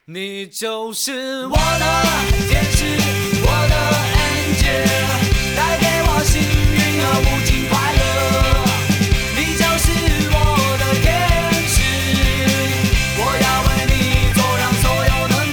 你就是我的天使，我的 angel， 带给我幸运和无尽快乐。你就是我的天使，我要为你做让所有能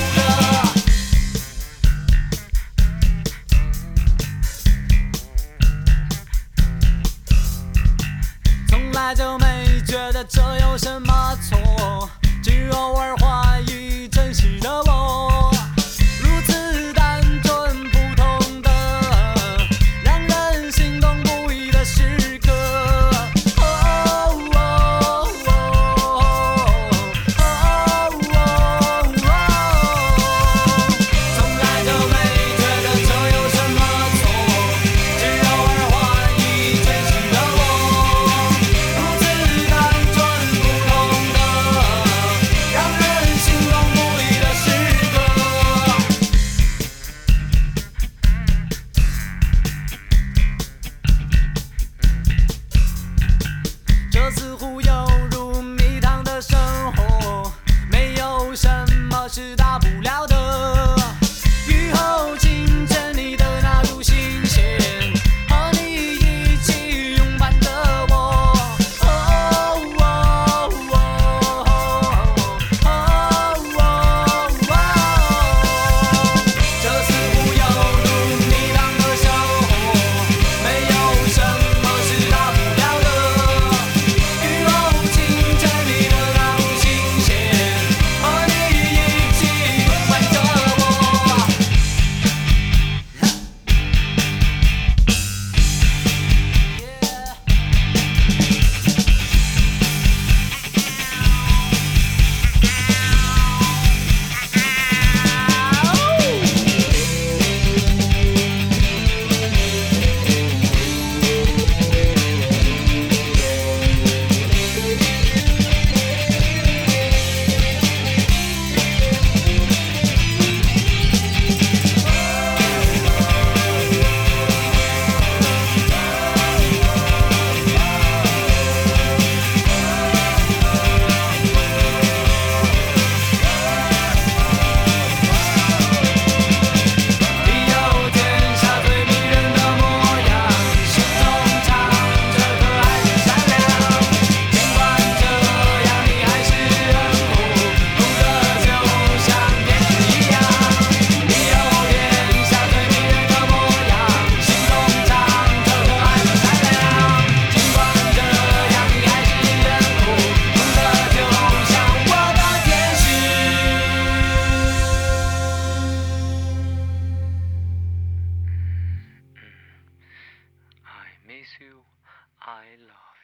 够的。从来就没觉得这有什么错，只偶尔怀疑真实的我，如此单纯普通的，让人心动不已的时刻。从来就没觉得这有什么错，只偶尔怀疑真实的我，如此单纯普通的，让人心动不已的时刻。这似乎犹如蜜糖的生活，没有什么是大不了的。雨后清晨，你的那股新鲜，和你一起拥伴着我。这似乎犹如蜜糖的生活，没有什么是大不了的。雨后清晨，你的那股新鲜，和你一起拥伴着我。你有天下最迷人的模样，心中藏着可爱的善良。尽管这样，你还是很酷，酷的就像天使一样。你有天下最迷人的模样，心中藏着可爱的善良。尽管这样，你还是很酷，酷的就像我的天使。I miss you, I love